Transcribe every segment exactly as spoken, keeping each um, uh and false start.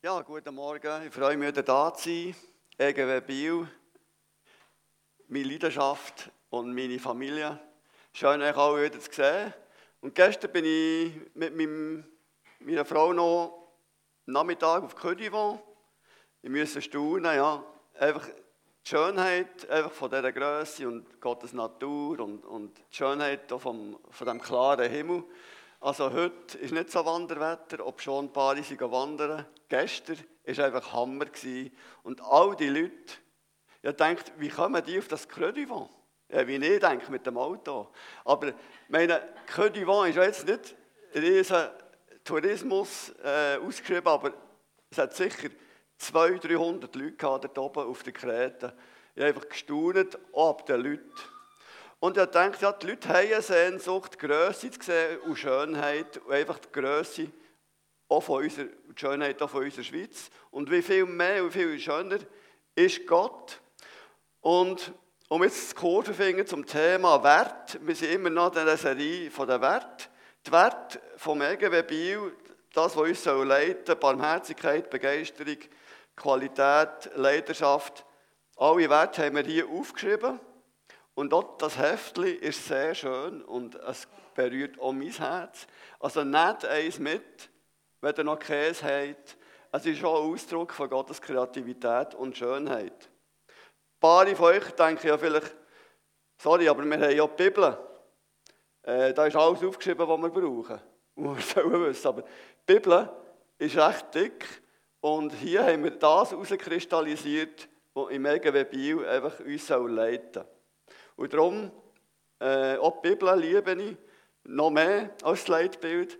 Ja, guten Morgen. Ich freue mich, wieder da zu sein. E G W Biel, meine Leidenschaft und meine Familie. Schön, euch alle wieder zu sehen. Und gestern bin ich mit meinem, meiner Frau noch am Nachmittag auf Côte d'Ivoire. Ich musste staunen, ja. Einfach die Schönheit einfach von dieser Grösse und Gottes Natur und, und die Schönheit auch vom, von diesem klaren Himmel. Also heute ist nicht so Wanderwetter, ob schon ein paar sind wandern. Gestern war einfach Hammer gewesen. Und all die Leute, ich dachte, wie kommen die auf das Côte d'Ivoire? Ja, wie ich denke, mit dem Auto. Aber meine, Côte d'Ivoire ist ja jetzt nicht riesen Tourismus äh, ausgeschrieben, aber es hat sicher zweihundert, dreihundert Leute gehabt, dort oben auf der Kreta. Ich habe einfach gestaunt, auch ab den Leuten. Und ich dachte, ja, die Leute haben eine Sehnsucht, die Grösse zu sehen und Schönheit, und einfach die Grösse auch von unserer, die Schönheit auch von unserer Schweiz. Und wie viel mehr, wie viel schöner ist Gott. Und um jetzt die Kurve zu finden zum Thema Wert, wir sind immer noch in dieser Serie von den Werten. Die Werte vom E G W Biel, das, was uns leiten soll, Barmherzigkeit, Begeisterung, Qualität, Leidenschaft, alle Werte haben wir hier aufgeschrieben. Und auch das Heftchen ist sehr schön und es berührt auch mein Herz. Also nehmt eins mit, wenn ihr noch Käse habt. Es ist auch ein Ausdruck von Gottes Kreativität und Schönheit. Ein paar von euch denken ja vielleicht, sorry, aber wir haben ja die Bibel. Äh, da ist alles aufgeschrieben, was wir brauchen. Und wir sollen wissen. Aber die Bibel ist recht dick und hier haben wir das herauskristallisiert, was im E G W Biel einfach uns leiten soll. Und darum, äh, auch die Bibel liebe ich, noch mehr als Leitbild.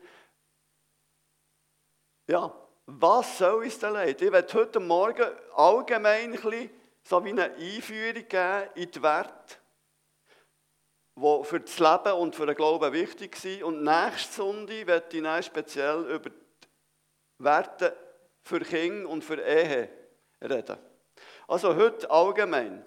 Ja, was soll uns denn leiten? Ich werde heute Morgen allgemein ein bisschen so wie eine Einführung geben in die Werte, die für das Leben und für den Glauben wichtig sind. Und nächste Sonntag werde ich dann speziell über die Werte für Kinder und für Ehe reden. Also heute allgemein.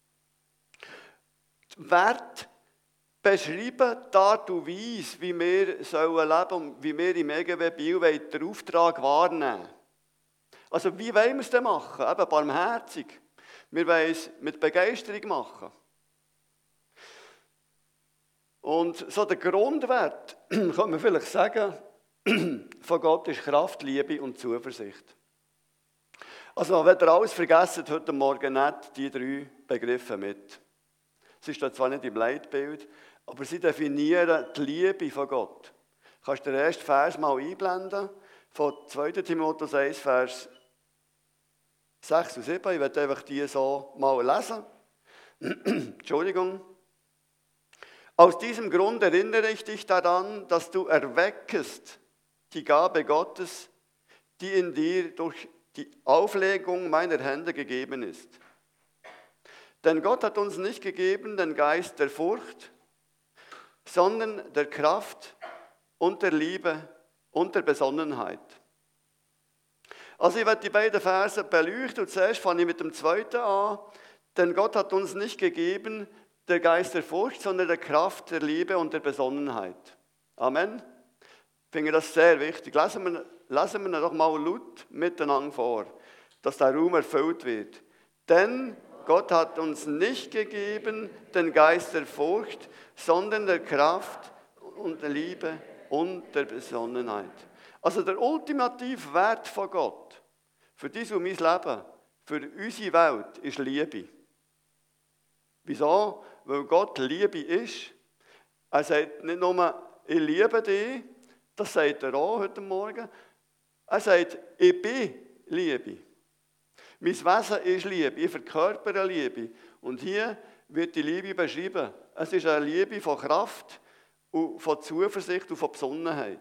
Die Werte beschreiben die Art und Weise, wie wir leben sollen und wie wir im E G W Biel den Auftrag wahrnehmen. Also wie wollen wir es denn machen? Eben barmherzig. Wir wollen es mit Begeisterung machen. Und so der Grundwert, kann man vielleicht sagen, von Gott ist Kraft, Liebe und Zuversicht. Also wenn ihr alles vergesst, heute Morgen nicht die drei Begriffe mit. Sie stehen zwar nicht im Leitbild, aber sie definieren die Liebe von Gott. Du kannst den ersten Vers mal einblenden, von zweiter Timotheus eins, Vers sechs und sieben. Ich werde einfach die so mal lesen. Entschuldigung. Aus diesem Grund erinnere ich dich daran, dass du erweckest die Gabe Gottes, die in dir durch die Auflegung meiner Hände gegeben ist. Denn Gott hat uns nicht gegeben den Geist der Furcht, sondern der Kraft und der Liebe und der Besonnenheit. Also ich werde die beiden Verse beleuchten und zuerst fange ich mit dem zweiten an. Denn Gott hat uns nicht gegeben der Geist der Furcht, sondern der Kraft, der Liebe und der Besonnenheit. Amen. Ich finde das sehr wichtig. Lesen wir, lesen wir ihn doch mal laut miteinander vor, dass der Raum erfüllt wird. Denn Gott hat uns nicht gegeben den Geist der Furcht, sondern der Kraft und der Liebe und der Besonnenheit. Also der ultimative Wert von Gott für dies und mein Leben, für unsere Welt, ist Liebe. Wieso? Weil Gott Liebe ist. Er sagt nicht nur, ich liebe dich, das sagt er auch heute Morgen. Er sagt, ich bin Liebe. Mein Wesen ist Liebe, ich verkörpere Liebe. Und hier wird die Liebe beschrieben. Es ist eine Liebe von Kraft, und von Zuversicht und von Besonnenheit.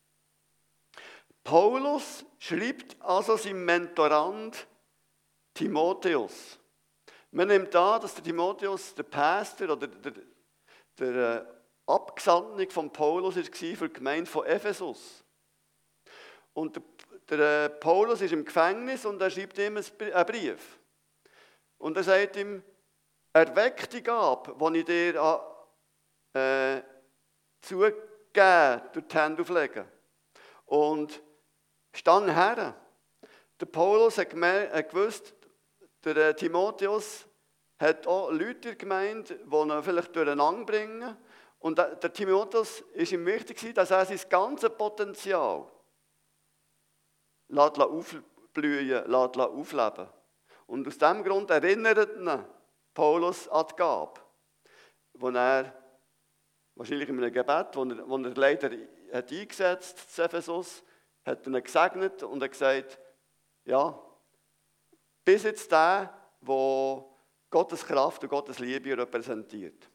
Paulus schreibt also seinem Mentorand Timotheus. Man nimmt an, dass der Timotheus der Pastor oder der, der, der Abgesandte von Paulus war für die Gemeinde von Ephesus. Und der Der Paulus ist im Gefängnis und er schreibt ihm einen Brief. Und er sagt ihm, erweck die Gabe, die ich dir äh, zugegeben durch die Hände auflegen. Und stand her. Der Paulus hat, gemerkt, hat gewusst, der Timotheus hat auch Leute in der Gemeinde, die ihn vielleicht durcheinander bringen. Und der Timotheus ist ihm wichtig, dass er sein ganzes Potenzial lässt aufblühen, lässt aufleben. Und aus diesem Grund erinnert ihn Paulus an die Gabe, die er wahrscheinlich in einem Gebet, das er, das er leider hat eingesetzt hat, in Ephesus, hat er ihn gesegnet und hat gesagt, ja, bis jetzt der, der Gottes Kraft und Gottes Liebe repräsentiert.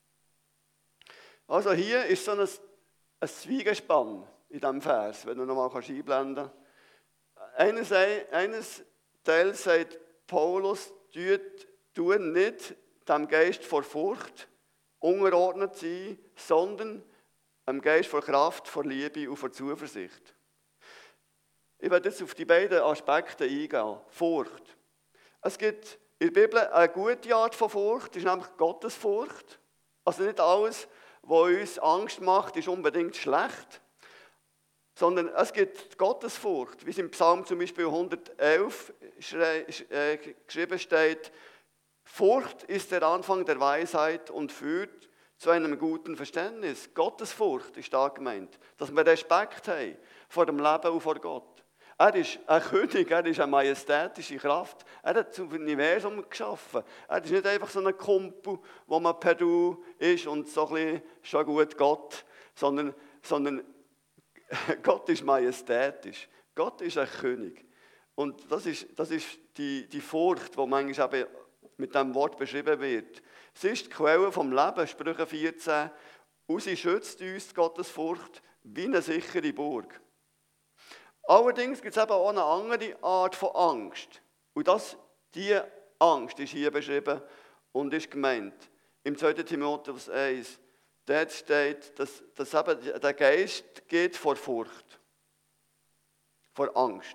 Also hier ist so ein, ein Zwiegespann in diesem Vers, wenn du nochmal einblenden kannst. Eines, eines Teils sagt Paulus, tu nicht dem Geist vor Furcht unterordnet sein, sondern dem Geist vor Kraft, vor Liebe und vor Zuversicht. Ich werde jetzt auf die beiden Aspekte eingehen. Furcht. Es gibt in der Bibel eine gute Art von Furcht, das ist nämlich Gottesfurcht. Also nicht alles, was uns Angst macht, ist unbedingt schlecht, sondern es gibt Gottesfurcht, wie es im Psalm zum Beispiel hundertelf geschrieben steht, Furcht ist der Anfang der Weisheit und führt zu einem guten Verständnis. Gottesfurcht ist da gemeint, dass wir Respekt haben vor dem Leben und vor Gott. Er ist ein König, er ist eine majestätische Kraft. Er hat das Universum geschaffen. Er ist nicht einfach so ein Kumpel, wo man per Du ist und so ein bisschen schon gut Gott, sondern, sondern Gott ist majestätisch. Gott ist ein König. Und das ist, das ist die, die Furcht, die manchmal eben mit diesem Wort beschrieben wird. Sie ist die Quelle vom Leben, Sprüche vierzehn. Und sie schützt uns, die Gottesfurcht, wie eine sichere Burg. Allerdings gibt es eben auch eine andere Art von Angst. Und das, diese Angst ist hier beschrieben und ist gemeint. Im zweiten Timotheus eins. Dort steht, dass, dass eben der Geist geht vor Furcht, vor Angst.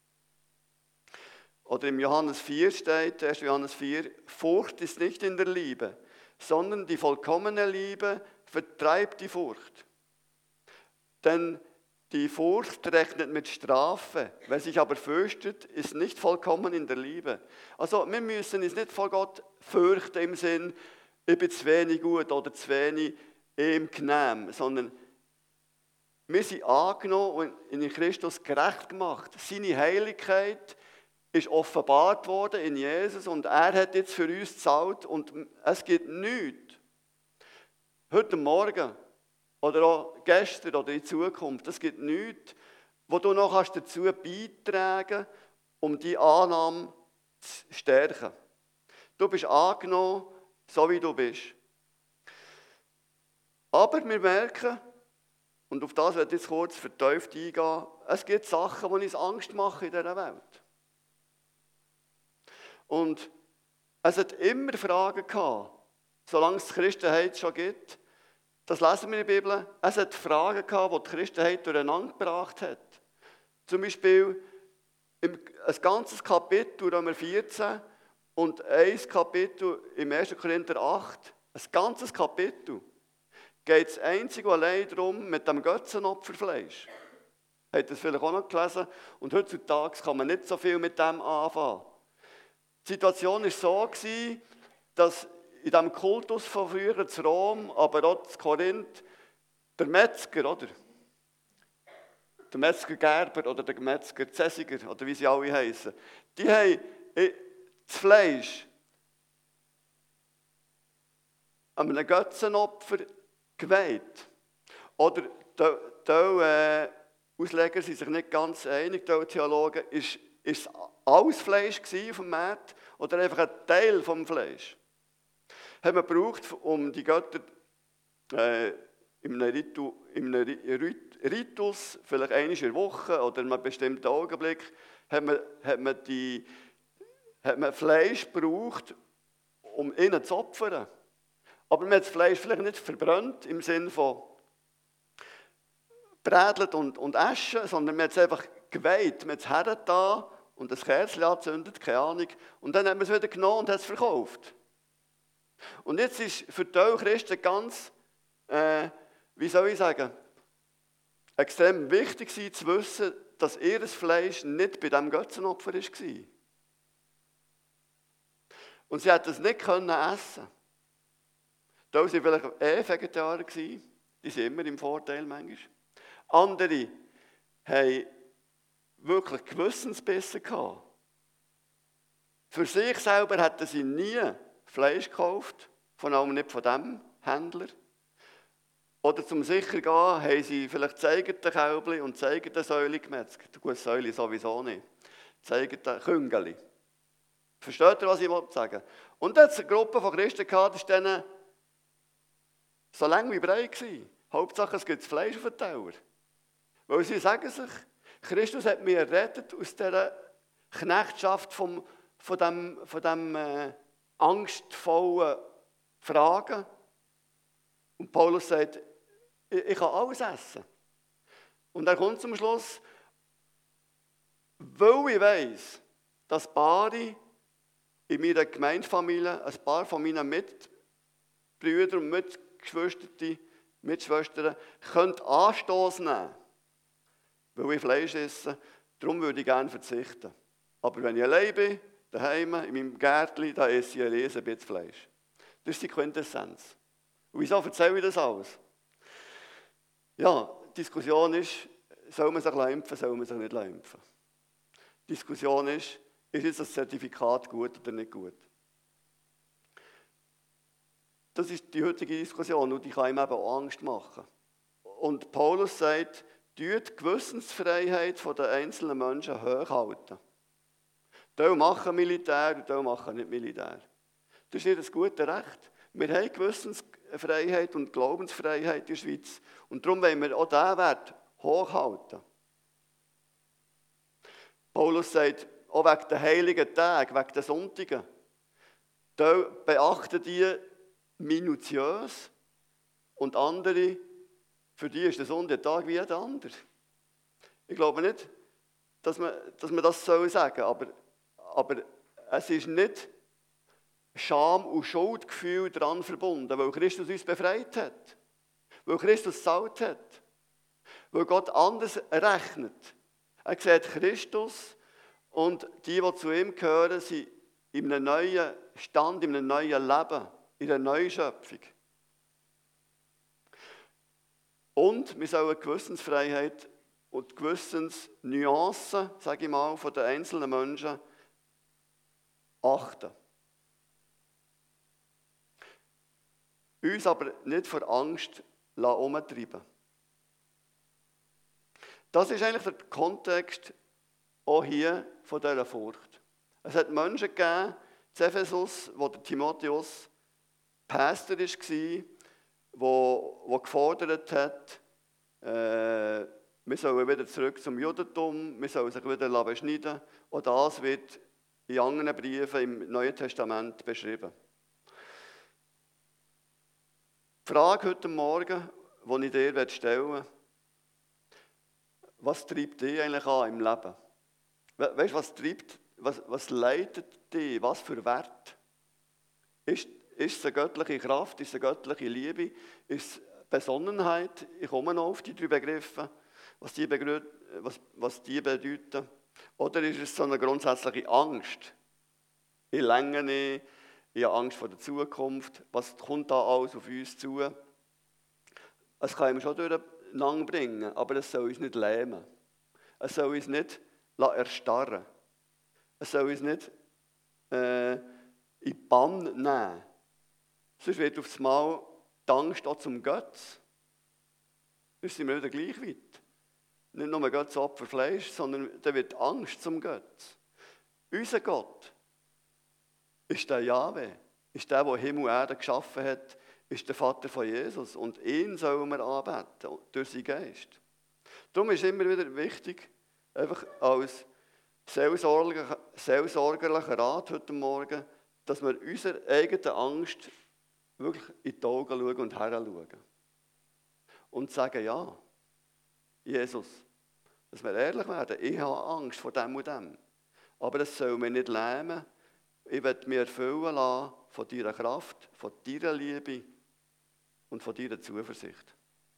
Oder im Johannes vier steht, erster Johannes vier, Furcht ist nicht in der Liebe, sondern die vollkommene Liebe vertreibt die Furcht. Denn die Furcht rechnet mit Strafe. Wer sich aber fürchtet, ist nicht vollkommen in der Liebe. Also wir müssen uns nicht vor Gott fürchten im Sinn, ich bin zu wenig gut oder zu wenig ihm genehm, sondern wir sind angenommen und in Christus gerecht gemacht. Seine Heiligkeit ist offenbart worden in Jesus und er hat jetzt für uns gezahlt und es gibt nichts. Heute Morgen oder auch gestern oder in Zukunft, es gibt nichts, wo du noch dazu beitragen kannst, um die Annahme zu stärken. Du bist angenommen, so wie du bist. Aber wir merken, und auf das werde ich jetzt kurz vertieft eingehen, es gibt Sachen, die uns Angst machen in dieser Welt. Und es hat immer Fragen gehabt, solange es die Christenheit schon gibt. Das lesen wir in der Bibel. Es hat Fragen gehabt, die die Christenheit durcheinander gebracht hat. Zum Beispiel ein ganzes Kapitel, Römer vierzehn, und ein Kapitel im ersten Korinther acht. Ein ganzes Kapitel geht es einzig und allein darum, mit dem Götzenopferfleisch. Habt ihr das vielleicht auch noch gelesen? Und heutzutage kann man nicht so viel mit dem anfangen. Die Situation war so, dass in diesem Kultus von früher zu Rom, aber auch zu Korinth, der Metzger, oder? Der Metzger Gerber oder der Metzger Zesiger, oder wie sie alle heißen, die haben das Fleisch an einem Götzenopfer geweiht. Oder die, die äh, Ausleger sind sich nicht ganz einig, die Theologen, ist, ist es alles Fleisch auf dem Markt oder einfach ein Teil vom Fleisch? Haben wir gebraucht, um die Götter äh, in einem, Ritu, in einem Ritus, vielleicht einmal in der Woche oder in einem bestimmten Augenblick, hat man, hat man, die, hat man Fleisch gebraucht, um ihnen zu opfern. Aber man hat das Fleisch vielleicht nicht verbrannt im Sinne von brädelt und, und Asche, sondern man hat es einfach geweiht, man hat es hergetan und ein Kerzchen angezündet, keine Ahnung, und dann hat man es wieder genommen und hat es verkauft. Und jetzt ist für die Christen ganz, äh, wie soll ich sagen, extrem wichtig zu wissen, dass ihr Fleisch nicht bei diesem Götzenopfer war. Und sie hätten es nicht können essen. Da waren sie vielleicht eh Vegetarier gewesen. Die sind immer im Vorteil manchmal. Andere haben wirklich Gewissensbisse gehabt. Für sich selber hätten sie nie Fleisch gekauft, vor allem nicht von diesem Händler. Oder zum sicher gehen, haben sie vielleicht das eigene Kälbchen und das eigene Säule gemetzgt. Gut, Säule sowieso nicht. Das eigene Küngeli. Versteht ihr, was ich sagen will? Und dann hat es eine Gruppe von Christen gehabt, die war denen so lang wie breit gewesen. Hauptsache, es gibt Fleisch auf dem Teller. Weil sie sagen sich, Christus hat mich errettet aus dieser Knechtschaft vom, von diesem von dem, äh, angstvollen Fragen. Und Paulus sagt, ich, ich kann alles essen. Und er kommt zum Schluss, weil ich weiss, dass Paare in meiner Gemeindefamilie, ein paar von meinen Mitbrüdern und Mitgeschwistern, Mitschwestern, können Anstoß nehmen, weil ich Fleisch esse. Darum würde ich gerne verzichten. Aber wenn ich allein bin, daheim, in meinem Gärtchen, da esse ich ein riesen bisschen Fleisch. Das ist die Quintessenz. Und wieso erzähle ich das alles? Ja, die Diskussion ist, soll man sich impfen, soll man sich nicht impfen? Die Diskussion ist, ist jetzt das Zertifikat gut oder nicht gut? Das ist die heutige Diskussion und die kann ihm eben auch Angst machen. Und Paulus sagt, tut die Gewissensfreiheit der einzelnen Menschen hochhalten. Die machen Militär und die machen nicht Militär. Das ist nicht das gute Recht. Wir haben Gewissensfreiheit und Glaubensfreiheit in der Schweiz. Und darum wollen wir auch diesen Wert hochhalten. Paulus sagt, auch wegen der heiligen Tage, wegen der Sonntagen, da beachten die minutiös und andere, für die ist der Sonntag wie jeder andere. Ich glaube nicht, dass man, dass man das so sagen soll, aber, aber es ist nicht Scham und Schuldgefühl daran verbunden, weil Christus uns befreit hat, weil Christus gezahlt hat, weil Gott anders rechnet. Er sieht Christus und die, die zu ihm gehören, sind in einem neuen Stand, in einem neuen Leben, in einer neuen Schöpfung. Und wir sollen Gewissensfreiheit und Gewissensnuancen, sage ich mal, von den einzelnen Menschen achten. Uns aber nicht vor Angst herumtreiben. Das ist eigentlich der Kontext auch hier von dieser Furcht. Es hat Menschen gegeben, in Ephesus, wo der Timotheus Pastor war, wo, wo gefordert hat, äh, wir sollen wieder zurück zum Judentum, wir sollen sich wieder beschneiden. Auch das wird in anderen Briefen im Neuen Testament beschrieben. Die Frage heute Morgen, die ich dir stellen will, was treibt dich eigentlich an im Leben? Weißt du, was treibt, was, was leitet dich, was für Wert? Ist, ist es eine göttliche Kraft, ist es eine göttliche Liebe, ist es Besonnenheit? Ich komme noch auf die drei Begriffe, was die, begrü- was, was die bedeuten. Oder ist es so eine grundsätzliche Angst? Ich länge nicht, ich habe Angst vor der Zukunft, was kommt da alles auf uns zu? Es kann ihm schon durcheinander bringen, aber es soll uns nicht lähmen. Es soll uns nicht erstarren. Es soll uns nicht äh, in die Bann nehmen. Sonst wird aufs Mal die Angst auch zum Götz. Dann sind wir wieder gleich weit. Nicht nur Götz Opfer Fleisch, sondern dann wird die Angst zum Götz. Unser Gott ist der Jahwe, ist der, der Himmel und Erde geschaffen hat, ist der Vater von Jesus. Und ihn sollen wir anbeten, durch seinen Geist. Darum ist es immer wieder wichtig, einfach als seelsorgerlicher, seelsorgerlicher Rat heute Morgen, dass wir unserer eigenen Angst wirklich in die Augen schauen und heranschauen. Und sagen, ja, Jesus, dass wir ehrlich werden, ich habe Angst vor dem und dem. Aber es soll mich nicht lähmen. Ich werde mich erfüllen lassen von deiner Kraft, von deiner Liebe und von deiner Zuversicht.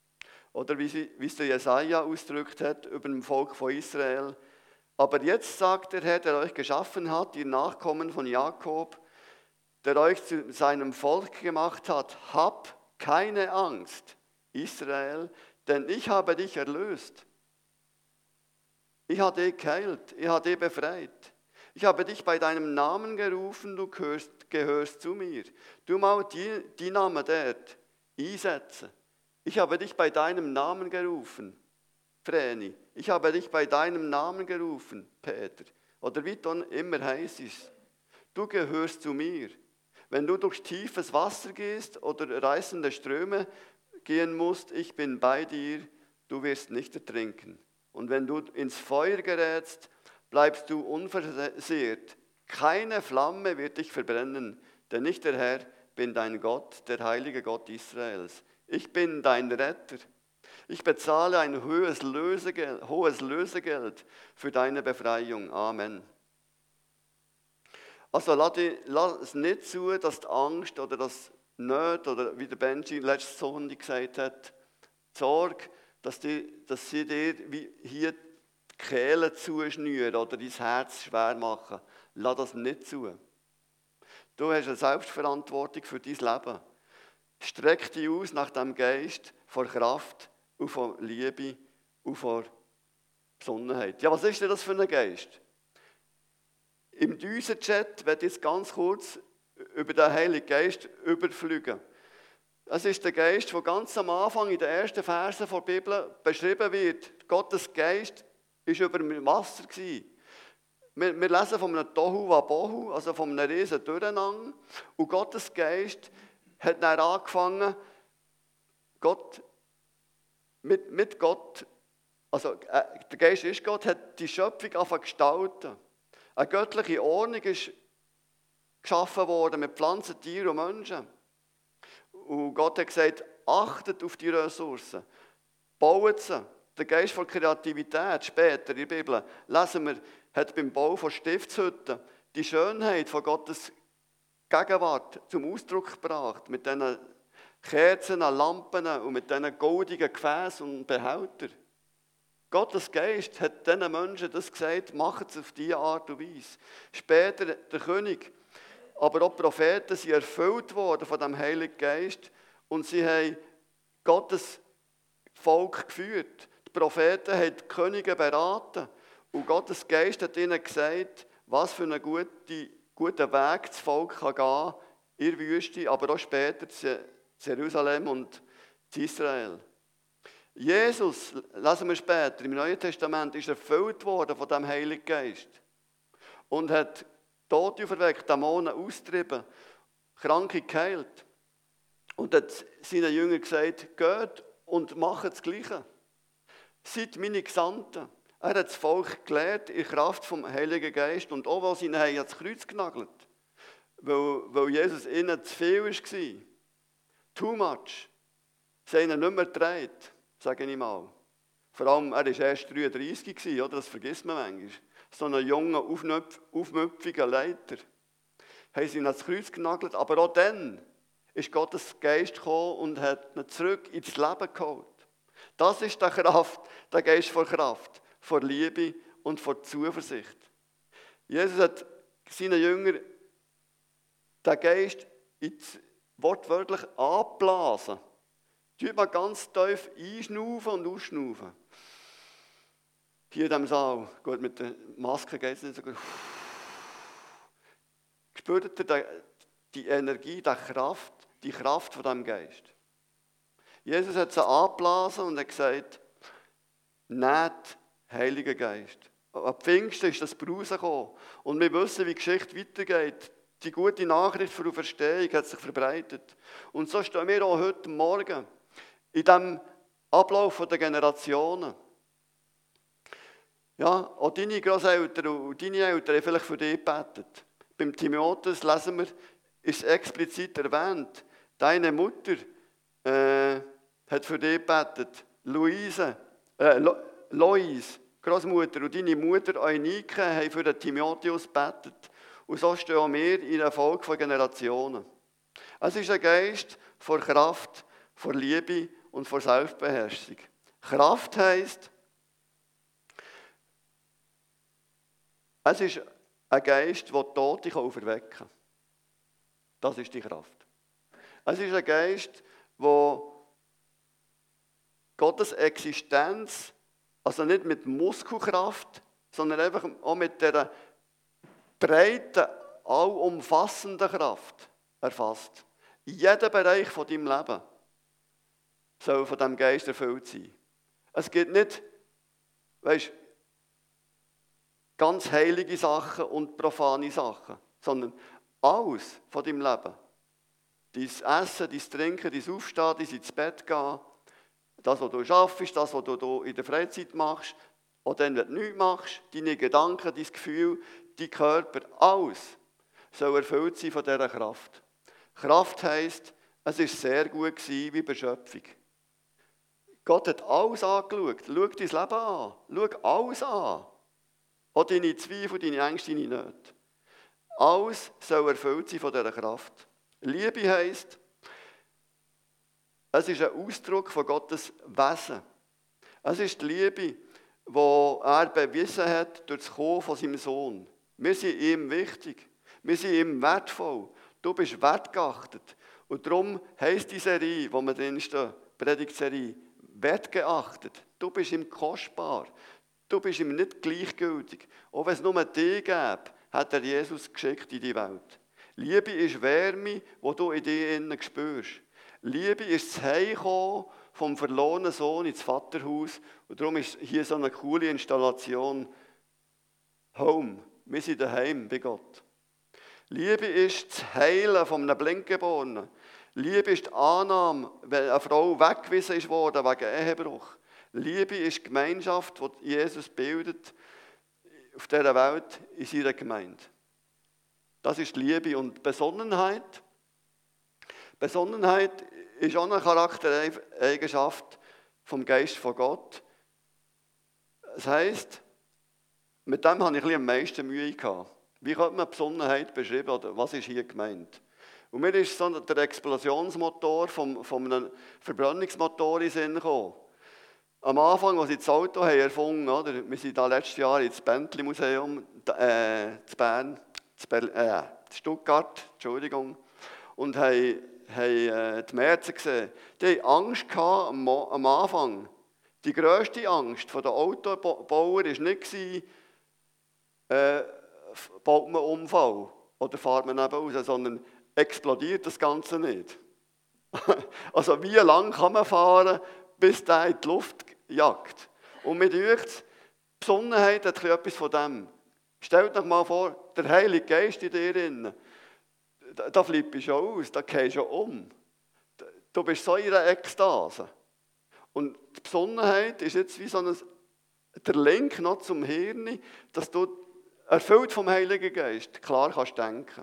Oder wie, sie, wie es der Jesaja ausgedrückt hat über dem Volk von Israel. Aber jetzt sagt der Herr, der euch geschaffen hat, ihr Nachkommen von Jakob, der euch zu seinem Volk gemacht hat, hab keine Angst, Israel, denn ich habe dich erlöst. Ich habe dich geheilt, ich habe dich befreit. Ich habe dich bei deinem Namen gerufen, du gehörst, gehörst zu mir. Du musst die, die Namen dort einsetzen. Ich habe dich bei deinem Namen gerufen, Vreni. Ich habe dich bei deinem Namen gerufen, Peter. Oder wie dann immer heißt es. Du gehörst zu mir. Wenn du durch tiefes Wasser gehst oder reißende Ströme gehen musst, ich bin bei dir, du wirst nicht ertrinken. Und wenn du ins Feuer gerätst, bleibst du unversehrt. Keine Flamme wird dich verbrennen, denn ich, der Herr, bin dein Gott, der heilige Gott Israels. Ich bin dein Retter. Ich bezahle ein hohes Lösegeld, hohes Lösegeld für deine Befreiung. Amen. Also lass, die, lass es nicht zu, dass die Angst oder das Not oder wie der Benji letzte Sonntag gesagt hat, die Sorge, dass, die, dass sie dir wie hier die Kehle zuschnüren oder dein Herz schwer machen. Lass das nicht zu. Du hast eine Selbstverantwortung für dein Leben. Streck dich aus nach dem Geist vor Kraft und vor Liebe und vor Besonnenheit. Ja, was ist denn das für ein Geist? Im Düsen-Chat werde ich jetzt ganz kurz über den Heiligen Geist überfliegen. Es ist der Geist, der ganz am Anfang in den ersten Versen der Bibel beschrieben wird. Gottes Geist war über dem Wasser. Wir, wir lesen von einem Tohu Wabohu, also von einem riesen Durcheinander. Und Gottes Geist hat dann angefangen, Gott, mit, mit Gott, also äh, der Geist ist Gott, hat die Schöpfung angefangen zu gestalten. Eine göttliche Ordnung ist geschaffen worden mit Pflanzen, Tieren und Menschen. Und Gott hat gesagt, achtet auf die Ressourcen, baut sie. Der Geist von Kreativität, später in der Bibel, lesen wir, hat beim Bau von Stiftshütten die Schönheit von Gottes Gegenwart zum Ausdruck gebracht. Mit diesen Kerzen, Lampen und mit diesen goldigen Gefäßen und Behältern. Gottes Geist hat diesen Menschen das gesagt, macht es auf diese Art und Weise. Später der König, aber auch die Propheten sind erfüllt worden von dem Heiligen Geist und sie haben Gottes Volk geführt. Die Propheten haben die Könige beraten und Gottes Geist hat ihnen gesagt, was für einen guten, guten Weg das Volk kann gehen in der Wüste, aber auch später zu Jerusalem und zu Israel. Jesus, lesen wir später, im Neuen Testament, ist erfüllt worden von dem Heiligen Geist und hat Tote auferweckt, Dämonen austrieben, Kranke geheilt. Und hat seinen Jüngern gesagt, geht und macht das Gleiche. Seid meine Gesandten. Er hat das Volk gelehrt in Kraft vom Heiligen Geist und auch, was ihnen ans Kreuz genagelt, weil, weil Jesus ihnen zu viel war. Too much. Sie haben ihn nicht mehr getragen, sage ich mal. Vor allem, er war erst dreiunddreißig, oder? Das vergisst man manchmal. So ein junger, aufmüpfiger Leiter. Haben sie ihn ans Kreuz genagelt, aber auch dann ist Gottes Geist gekommen und hat ihn zurück ins Leben geholt. Das ist der Kraft, der Geist vor Kraft, vor Liebe und vor Zuversicht. Jesus hat seinen Jüngern den Geist ins wortwörtlich anblasen. Tut mal ganz tief einschnaufen und ausschnaufen. Hier in diesem Saal, gut, mit der Maske geht es nicht so gut. Spürt ihr die Energie, die Kraft, die Kraft von diesem Geist? Jesus hat sie angeblasen und hat gesagt, nehmt Heiliger Geist. Am Pfingsten ist das Brausen gekommen. Und wir wissen, wie die Geschichte weitergeht. Die gute Nachricht für die Verstehung hat sich verbreitet. Und so stehen wir auch heute Morgen in diesem Ablauf der Generationen. Ja, auch deine Grosseltern und deine Eltern haben vielleicht für dich gebetet. Beim Timotheus lesen wir, ist es explizit erwähnt, deine Mutter äh, hat für dich gebetet. Luise, äh, Lo, Lois, Großmutter und deine Mutter Eunike haben für den Timotheus gebetet. Und so stehen auch wir in der Folge von Generationen. Es ist ein Geist vor Kraft, vor Liebe und vor Selbstbeherrschung. Kraft heisst, es ist ein Geist, der Tote auferwecken kann. Das ist die Kraft. Es ist ein Geist, der Gottes Existenz, also nicht mit Muskelkraft, sondern einfach auch mit dieser breiten, allumfassenden Kraft erfasst. Jeder Bereich von deinem Leben soll von diesem Geist erfüllt sein. Es gibt nicht, weißt, ganz heilige Sachen und profane Sachen, sondern alles von deinem Leben. Dein Essen, dein Trinken, dein Aufstehen, dein ins Bett gehen, das, was du arbeitest, das, was du in der Freizeit machst, auch dann, wenn du nichts machst, deine Gedanken, dein Gefühl, dein Körper, alles soll erfüllt sein von dieser Kraft. Kraft heisst, es war sehr gut gewesen wie Beschöpfung. Gott hat alles angeschaut. Schau dein Leben an. Schau alles an. Auch deine Zweifel, deine Ängste, deine Nöte. Alles soll erfüllt sein von dieser Kraft. Liebe heisst, es ist ein Ausdruck von Gottes Wesen. Es ist die Liebe, die er bewiesen hat durch das Kommen von seinem Sohn. Wir sind ihm wichtig. Wir sind ihm wertvoll. Du bist wertgeachtet. Und darum heisst die Serie, wo wir drin stehen, Predigtserie, wertgeachtet. Du bist ihm kostbar. Du bist ihm nicht gleichgültig. Auch wenn es nur dich gäbe, hat er Jesus geschickt in die Welt. Liebe ist Wärme, die du in dir innen spürst. Liebe ist das Heimkommen vom verlorenen Sohn ins Vaterhaus. Und darum ist hier so eine coole Installation. Home. Wir sind daheim bei Gott. Liebe ist das Heilen von einem Blindgeborenen. Liebe ist die Annahme, wenn eine Frau weggewiesen ist worden wegen Ehebruch. Liebe ist die Gemeinschaft, die Jesus bildet auf dieser Welt in seiner Gemeinde. Das ist Liebe und Besonnenheit. Besonnenheit ist auch eine Charaktereigenschaft vom Geist von Gott. Das heisst, mit dem habe ich am meisten Mühe gehabt. Wie könnte man Besonnenheit beschreiben oder was ist hier gemeint? Und mir ist so der Explosionsmotor vom, von einem Verbrennungsmotor in den Sinn gekommen. Am Anfang, als sie das Auto haben erfunden haben, oder? Wir sind da letztes Jahr ins Bentley-Museum äh, in Bern, in äh, Stuttgart, Entschuldigung, und haben, haben äh, die Merzen gesehen. Die hatten Angst gehabt am, am Anfang. Die grösste Angst der Autobauer war nicht, äh, baut man einen Unfall oder fährt man eben raus, sondern explodiert das Ganze nicht. Also wie lange kann man fahren, bis der in die Luft jagt? Und mir denkt, die Besonnenheit hat etwas von dem. Stellt euch mal vor, der Heilige Geist in dir drin, da, da flippst du schon aus, da gehst du um. Du bist so in einer Ekstase. Und die Besonnenheit ist jetzt wie so ein, der Link noch zum Hirn, dass du erfüllt vom Heiligen Geist klar kannst denken.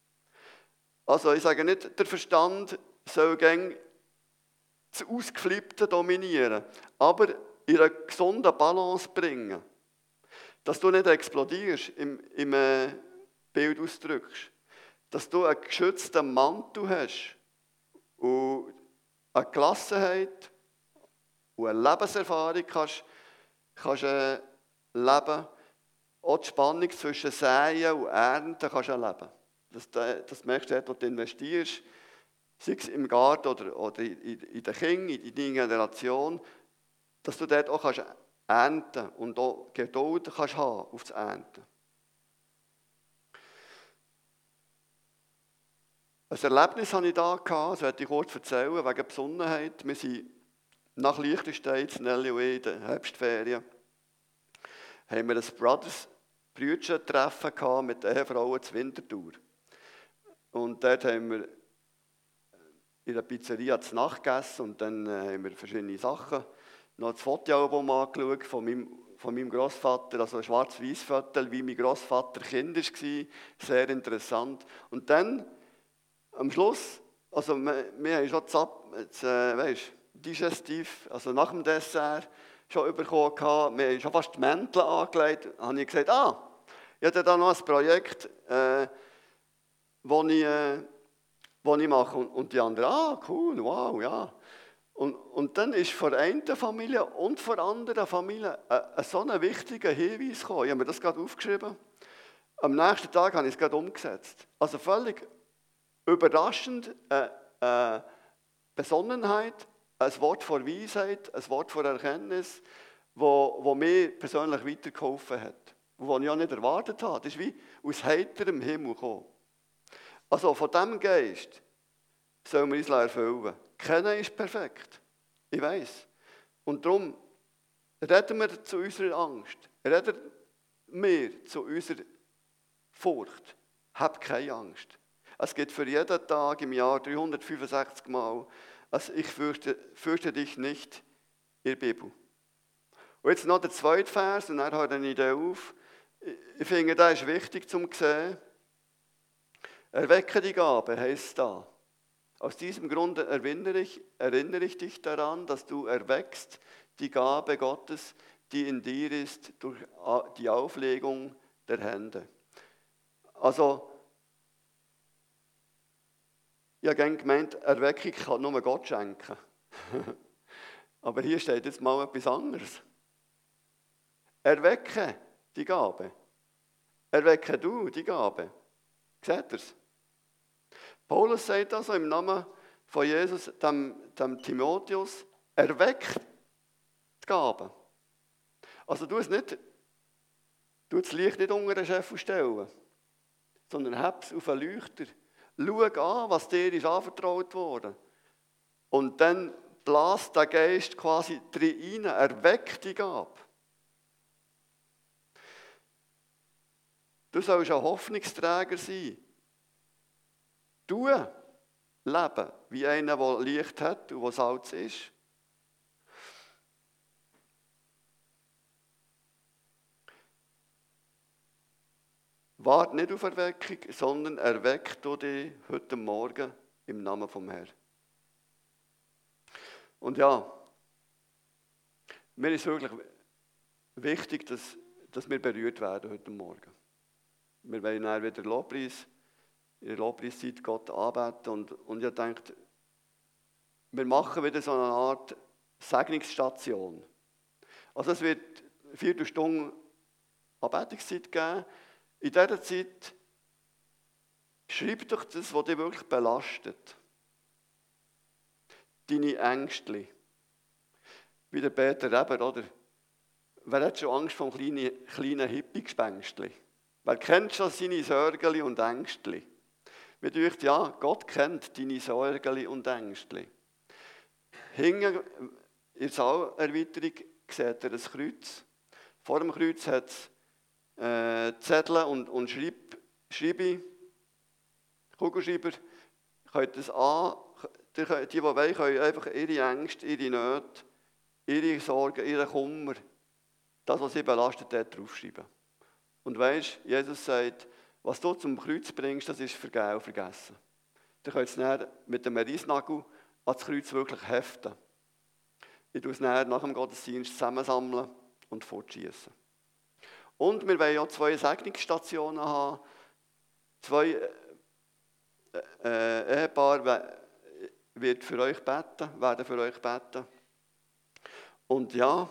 Also ich sage nicht, der Verstand soll gäng das Ausgeflippte dominieren, aber in einer gesunden Balance bringen. Dass du nicht explodierst, im, im äh, Bild ausdrückst. Dass du einen geschützten Mantel hast und eine Gelassenheit und eine Lebenserfahrung kannst, kannst äh, leben. Auch die Spannung zwischen Säen und Ernten kannst du erleben. Das, das merkst du dort, wo du investierst, sei es im Garten oder, oder in, in den Kindern, in deiner Generation, dass du dort auch kannst ernten und auch Geduld kannst haben auf das Ernten. Ein Erlebnis hatte ich da, das werde ich kurz erzählen, wegen Besonnenheit. Wir sind nach Liechtenstein, Nelly und ich, in der Herbstferien, haben wir ein Brothers Brüdertreffen mit Ehefrauen zur Winterthur. Und dort haben wir in der Pizzeria zu Nacht gegessen und dann haben wir verschiedene Sachen. Noch das Fotoalbum angeschaut von meinem, von meinem Grossvater, also ein schwarz-weiß Foto, wie mein Grossvater Kind war. Sehr interessant. Und dann, am Schluss, also wir, wir haben schon das, das äh, weißt, Digestiv, also nach dem Dessert, schon bekommen. Wir haben schon fast die Mäntel angelegt. Da habe ich gesagt, ah, ich habe da noch ein Projekt, äh, das ich, äh, ich mache. Und, und die anderen, ah, cool, wow, ja. Und, und dann ist von einer Familie und von anderen Familien ein, ein so ein wichtiger Hinweis gekommen. Ich habe mir das gerade aufgeschrieben. Am nächsten Tag habe ich es gerade umgesetzt. Also völlig überraschend, eine, eine Besonnenheit, ein Wort vor Weisheit, ein Wort vor Erkenntnis, wo, wo mir persönlich weitergeholfen hat. Und was ich auch nicht erwartet habe. Das ist wie aus heiterem Himmel gekommen. Also von diesem Geist sollen wir uns erfüllen. Keiner ist perfekt. Ich weiss. Und darum reden wir zu unserer Angst. Reden wir zu unserer Furcht. Hab keine Angst. Es gibt für jeden Tag im Jahr dreihundertfünfundsechzig Mal, also ich fürchte, fürchte dich nicht, in der Bibel. Und jetzt noch der zweite Vers, und dann hört eine Idee auf. Ich finde, das ist wichtig zum sehen. Erwecke die Gabe, heisst da. Aus diesem Grund erinnere ich, erinnere ich dich daran, dass du erweckst die Gabe Gottes, die in dir ist, durch die Auflegung der Hände. Also, ich habe gerne gemeint, Erweckung kann nur Gott schenken. Aber hier steht jetzt mal etwas anderes. Erwecke die Gabe. Erwecke du die Gabe. Seht ihr es? Paulus sagt also im Namen von Jesus, dem, dem Timotheus, erweckt die Gabe. Also du es nicht, du das Licht nicht unter den Scheffel stellen, sondern hab es auf einen Leuchter. Schau an, was dir ist anvertraut wurde. Und dann bläst der Geist quasi drin rein, erweckt die Gabe. Du sollst ein Hoffnungsträger sein. Du leben wie einer, der Licht hat und der Salz ist. Wart nicht auf Erweckung, sondern erweck du dich heute Morgen im Namen vom Herrn. Und ja, mir ist wirklich wichtig, dass, dass wir berührt werden heute Morgen. Wir wollen dann wieder Lobpreis, in der Lobpreiszeit Gott anbeten. Und, und ich denke, wir machen wieder so eine Art Segnungsstation. Also es wird eine Viertelstunde Anbetungszeit geben. In dieser Zeit schreib doch das, was dich wirklich belastet. Deine Ängste. Wie der Peter Eber, oder? Wer hat schon Angst vor kleinen, kleinen Hippie-Gespenstchen? Wer kennt schon seine Sorgen und Ängste? Wir denken, ja, Gott kennt deine Sorgen und Ängste. Hinten in der Saalerweiterung seht ihr ein Kreuz. Vor dem Kreuz hat es äh, Zettel und, und Schreib, Schreibe, Kugelschreiber. Könnt das an, die, die, die wollen, können einfach ihre Ängste, ihre Nöte, ihre Sorgen, ihren Kummer, das, was sie belastet, dort draufschreiben. Und weisst, Jesus sagt, was du zum Kreuz bringst, das ist vergeben und vergessen. Du könnt es dann mit dem Reisnagel an das Kreuz wirklich heften. Ich tue es dann nach dem Gottesdienst zusammensammeln und fortschießen. Und wir wollen ja zwei Segnungsstationen haben. Zwei äh, äh, Ehepaare wird für euch beten, werden für euch beten. Und ja,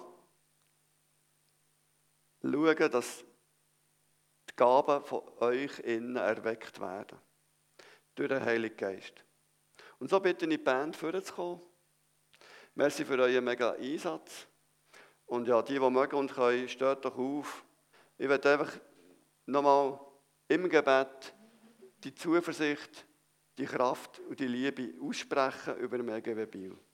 schauen, dass die Gaben von euch innen erweckt werden. Durch den Heiligen Geist. Und so bitte ich die Band vorzukommen. Merci für euren mega Einsatz. Und ja, die, die mögen und können, steht doch auf. Ich werde einfach nochmal im Gebet die Zuversicht, die Kraft und die Liebe aussprechen über M G W Biel.